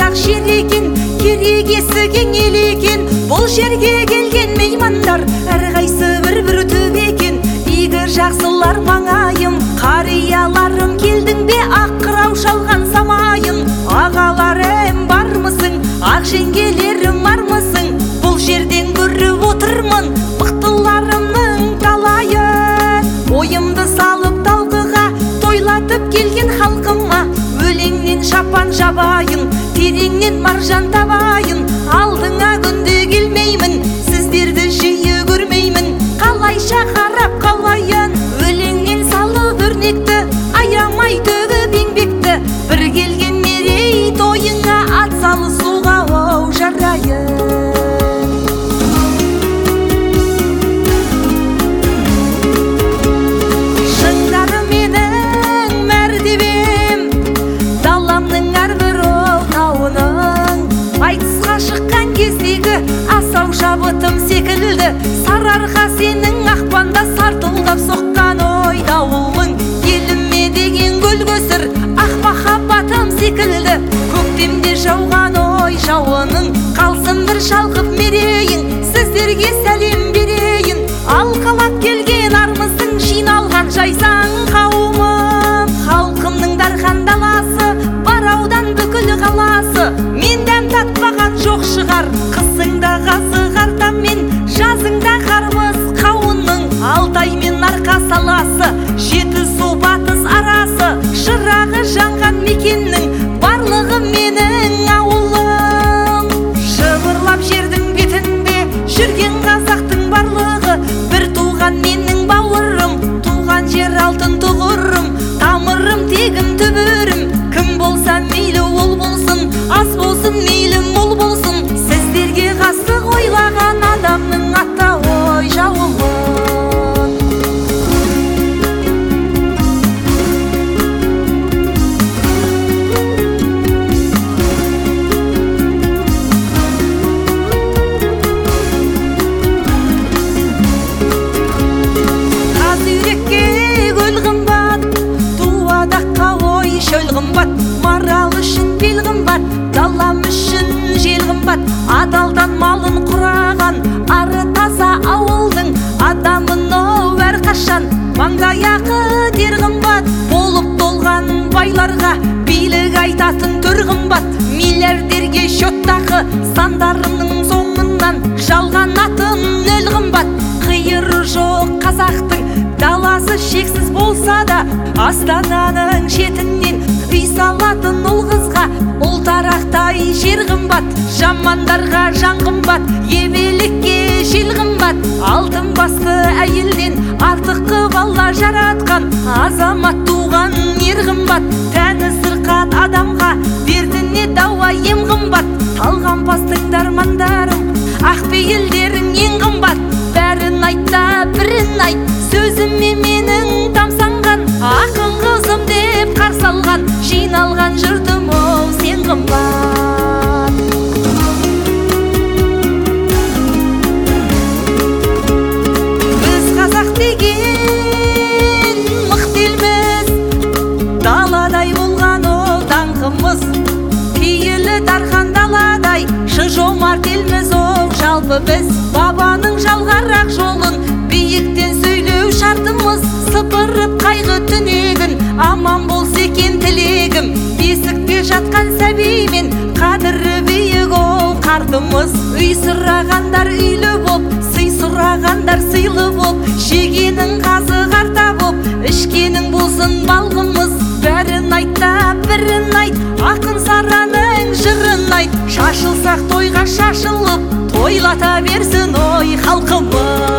ақ жер екен, керегесі кең ел екен. Бұл жерге келген меймандар әрқайсы бір төп екен. Игі жақсылар маңайым, қарияларым, келдің бе ақ қырау шалған самайын. Ағаларым бармысың, ақ жеңгелерім армысың? Бұл жерден көріп отырмын мықтыларымның талайын. Ойымды салып талқыға тойлатып келген халқыма, өлеңнен шапан жабайын, тереңнен маржан табайын. Алдыңа күнде келмеймін, сіздерді жиі көрмеймін. Қалайша қарап қалайын, өлеңнен салып өрнекті, аямай төгіп еңбекті. Бір келген мерей тойыңа ат салысуға оу жарайын. Шыңдары менің мәртебем, даламның әрбір ол тауының. Айтысқа шыққан кездегі асау шабытым секілді, сарыарқа сенің ақпанда сартылдап соққан ой дауылың. Еліме деген гүл көсір ақ махаббатым секілді, көктемде жауған ой жауының. Қалсын бір шалқып мерейін, сіздерге сәлем берейін. Алқалап келген армысың, жиналған жайсаң қауымым. Халқымның дархан даласы, бараудан бүкіл қаласы. Мен дәм татпаған жоқ шығар, қысыңда ғазы қартамен, жазыңда қарбыз қауынның. Алтай мен арқа саласы, жеті су батыс арасы, шырағы жанған мекеннің барлығы менің ауылым. Шыбырлап жердің бетінде жүрген қазақтың барлығы, бір туған менің бауырым, туған жер алтын тұғырым, тамырым тегім түбірім. Кім болса мейлі ол болсын, аз болсын мейлі мол болсын. Сіздерге ғасық ойлаған адамның ата ой жауымын. Марал үшін бел қымбат, далам үшін жел қымбат. Адалдан малын құраған ары таза ауылдың адамын оу әрқашан маңдаяқы тер қымбат. Болып толған байларға билік айтатын төр қымбат. Миллиардерге шоттақы сандарының соңынан жалған атын өл қымбат. Қиыры жоқ қазақтың даласы шексіз болса да, Астананың шетінен үй салатын ұл қызға ұлтарақтай жер қымбат. Жамандарға жан қымбат, ебелікке жел қымбат. Алтын басты әйелден артық қып Алла жаратқан, азамат туған ер қымбат. Тәні сырқат адамға дертіне дауа ем қымбат. Талғампаздың дармандарым, ақ пейілдерің ең қымбат. Бәрін айтта бірін айт, сөзіме менің тамсанған, ақын қызым деп қарсы алған, жиналған жұртым оу сен қымбат. Біз қазақ деген мықты елміз, даладай болған ол даңқымыз. Пейілі дархан даладай жомарт елміз оу жалпы біз. Бабаның жалғарақ жолын биіктен сөйлеу шартымыз. Сыпырып қайғы түнегін, аман болса екен тілегім. Бесікте жатқан сәбеймен қадірі биік ол қартымыз. Үй сұрағандар үйлі боп, сый сұрағандар сыйлы боп, жегенің қазы қарта боп, ішкенің болсын балғымыз. Бәрін айтта бірін айт, ақын сараның жырын айт. Шашылсақ тойға шашылып, тойлата берсін ой халқымыз.